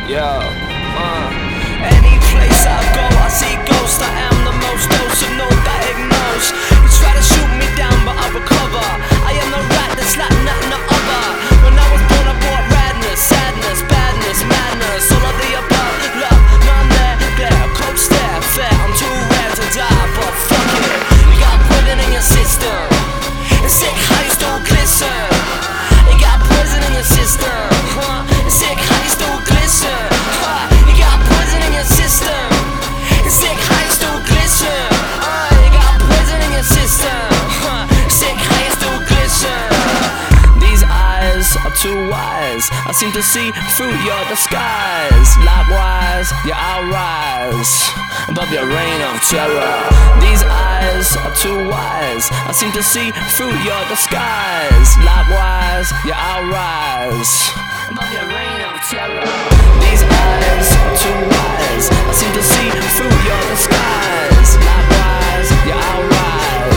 Yeah, Any place I go, I see ghosts. I am the most dose of no diagnose. You try to shoot me down, but I recover. I am the rat that's like nothing to other. When I was born, I brought radness, sadness, badness, madness, all of the above. Love, none there, coach there, fair. I'm too rare to die, but fuck it. You got poison in your system. It's sick how you still glisten. You got poison in your system, huh? It's sick how you still glisten, huh? You got poison in your system. It's sick how you still glisten, you got poison in your system, huh? Sick how you still glisten. These eyes are too wise. I seem to see through your disguise. Likewise, yeah, I'll rise above your reign of terror. These eyes are too wise. I seem to see through your disguise. Likewise, yeah, I'll rise above your reign of terror. These eyes are too wise. I seem to see through your disguise. Likewise, yeah, I'll rise